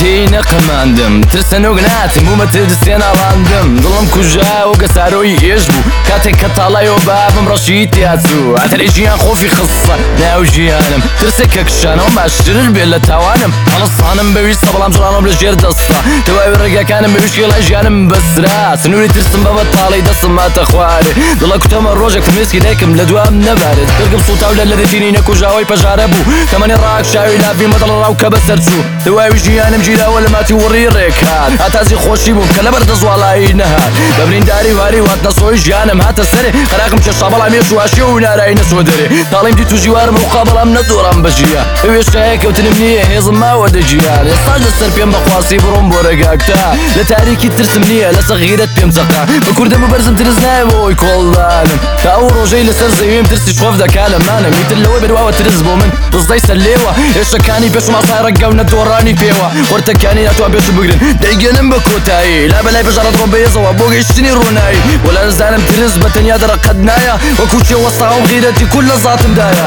تی نەقەماندم ترسە نۆگناتم بوومە ترسێن ئاڵاندم دڵم کوژا و گەسارۆی ئێش بوو کاتێک کە تاڵایەوە بابم ڕەشی تیاچوو ئەتەری ژیان خۆفی خستە ناو ژیانم ترسێک کە کشانەوە باشتر بێت لە تاوانم هەڵستانم بەویستە بەڵام جڕانم لە ژێر دەستە تەواوی ڕێگەکانم بەویش کێڵای ژیانم بەسرا سنووری ترسم بەبە تاڵی دەستم ماتە خوارێ دڵە کوتەمە ڕۆژێک تمێسکی دایکم لە دوام نەبارێت کردم سوتاو لە دەتینی نەکوژاوی پەژارە بوو تەمەنی ڕاکشاوی ناوی مەدڵ ڕاو کە بەسەر چوو تەواوی ژیانم گیراوە لە ماتی وڕی ڕێکات هەتازی خۆشی بووم کە لەبەر دەزواڵایی نەهات بە برینداری واری واتنە سۆی ژیانم هاتە سەرێ خەراقم کێشا بەڵام ێش واشێ و نارایی نەسۆ دەرێ تاڵیم دی تو ژیوارم ڕووقا بەڵام نەدۆڕام بەژیە ئەوێشتایە کەوتنم نییە هێزم ماوە دەژیان ئێستاش لەسەر پێم بەخواسی بڕۆم بۆ ڕێگاکتا لە تاریکی ترسم نییە لەسەر غیرەت پێم چەقا بە کوردەم و بەرزم ترس نایەوەی کۆڵدانم تا ئەو ڕۆژەی لەسەر زەویم ترسی شۆف دەکا لە مانم میتر لەوەی بەرواوە ترس بۆ من ڕزدەی سەر لێوە هێشتەکانی پێشم ئاسای ڕەگە و نەدۆڕانی پێوە قورتەکانی ناتوان پێش بگرن دەیگەنم بە کۆتایی لا بەلای بەژارەت ڕۆ بەهێزەوە بۆ گەیشتنی ڕوونایی وەلا نزانم ترس بە تەنیا دەرەقەت نایە وەکو چێ وەستاوم غیرەتی کول لە زاتمدایە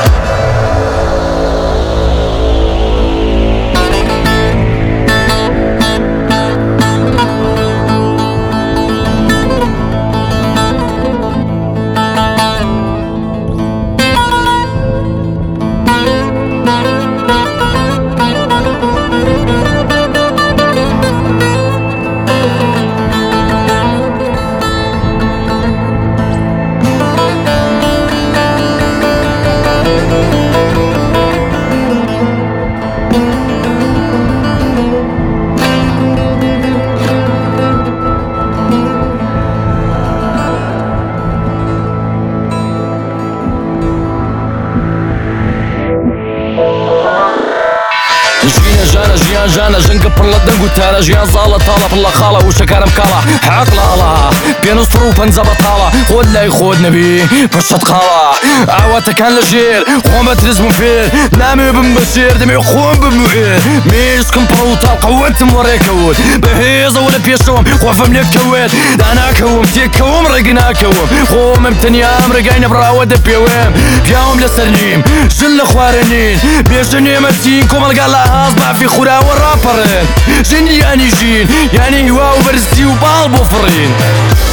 ژیان ژەنگە پڕ لە دەنگ و تارە ژیان زاڵە تاڵە پڕ لە خاڵە وشەکارم کاڵە حەقڵاڵە پێنووسڕ و پەنجە بەتاڵە خۆت لای خۆت نەبی پشت قاڵە ئاواتەکان لە ژێر خۆم بە ترس بووم فێر نامێ بم بە شێر دەمێ خۆم بموێر مێشکم پڕ و تاڵ قەوەتم وەڕێکەوت بەهێزەوە لە پێشەوەم خۆفەم لێکەوێت داناکەوم تێکەوم ڕێگە ناکەوم خۆمم تەنیام ڕێگای نەبراوە دەپێوێم پیاوم لەسەر نیم ژن لە خوارە نین بێژە نێمەتین کۆمەلگا لە هاز بافی خوراوە ڕاپەڕێن ژن یانی ژین یانی هیوا و بەرزی و باڵ بۆ فڕین